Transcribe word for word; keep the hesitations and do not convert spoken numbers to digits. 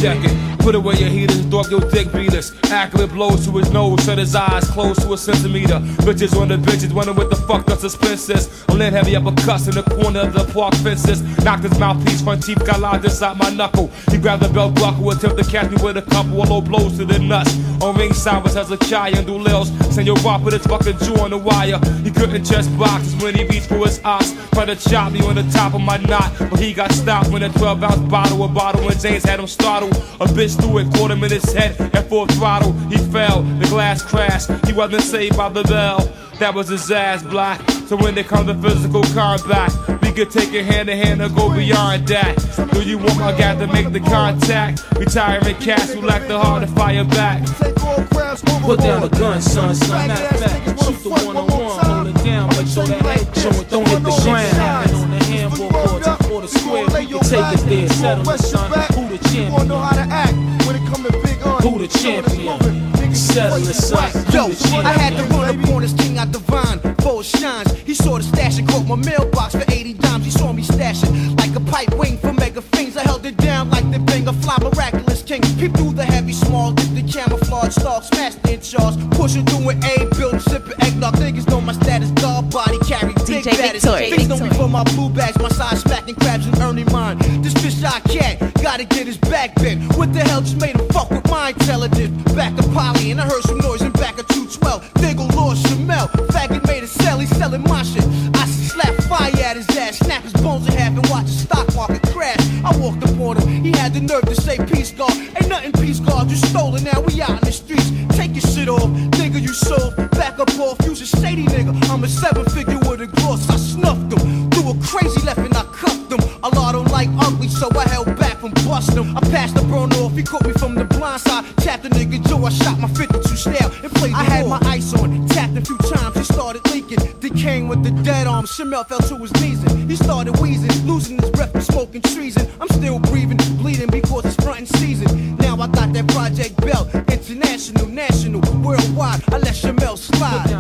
check it. Put away your heaters, throw up your dick beaters. Accurate blows to his nose, shut his eyes, close to a centimeter. Bitches on the benches, wondering what the fuck the suspense is. I land heavy uppercuts in the corner of the park fences. Knocked his mouthpiece, front teeth got lodged inside my knuckle. He grabbed the belt buckle, attempt to catch me with a couple of low blows to the nuts. On ringside was Hezekiah and Dulils. Senor put his fucking jaw on the wire. He couldn't chest boxes when he reached for his ox. Tried to chop me on the top of my knot, but he got stopped when a twelve ounce bottle of bottle and James had him startled. A bitch threw it, caught him in his head at full throttle. He fell, the glass crashed. He wasn't saved by the bell. That was his ass block. So when it comes to physical combat, we could take it hand in hand and go beyond that. Do you want my guy to make the contact? Retiring cats who lack the heart to fire back. Put down the gun, son, son. Matter of fact, shoot the one on one, hold it down, make sure that head joint don't hit the ground. And on the handball court or the square, we can take it there. Settle it, son. Who the champion? Who the champion? Settle it, son. Yo, I had to run up on this king out divine, full shines. He saw the stash and caught my mailbox for eighty dimes. He saw me stashing like a pipe wing for mega fiends. I held it down like the bang, a fly miraculous king. Peep through the heavy small, dip the camouflage stalk, smashed in charge, pushing through an A, built, sipping eggnog. Niggas know my status, dog body, carry big baddest. Niggas know me for my blue bags, my side smacking crabs and earning mine. This fish I cat, gotta get his back bent. What the hell just made him fuck with my intelligence? Back to Polly, and I heard some noise in back of two twelve. Diggle Lord Shamel, faggot made a sell, he's selling my shit. I slap fire at his ass, snap his bones in half and watch the stock market crash. I walked up on him, he had the nerve to say peace guard. Ain't nothing peace guard, you stole it, now we out in the streets. Take your shit off, nigga you sold. Back up off, you's a shady nigga. I'm a seven figure with a gloss, I snuffed him. Threw a crazy left and I cuffed him. A lot don't like ugly, so I held back from busting him. I passed the burn off, he caught me from the blind side. Tapped the nigga Joe, I shot my fifty-two style and played the I had my ice on, tapped a few times, he started leaking. Decaying with the dead arm, Shamel fell to his knees and he started wheezing, losing his breath from smoking treason. I'm still breathing, bleeding because it's frontin' season. Now I got that Project Belt, international, national, worldwide. I let Shamel slide.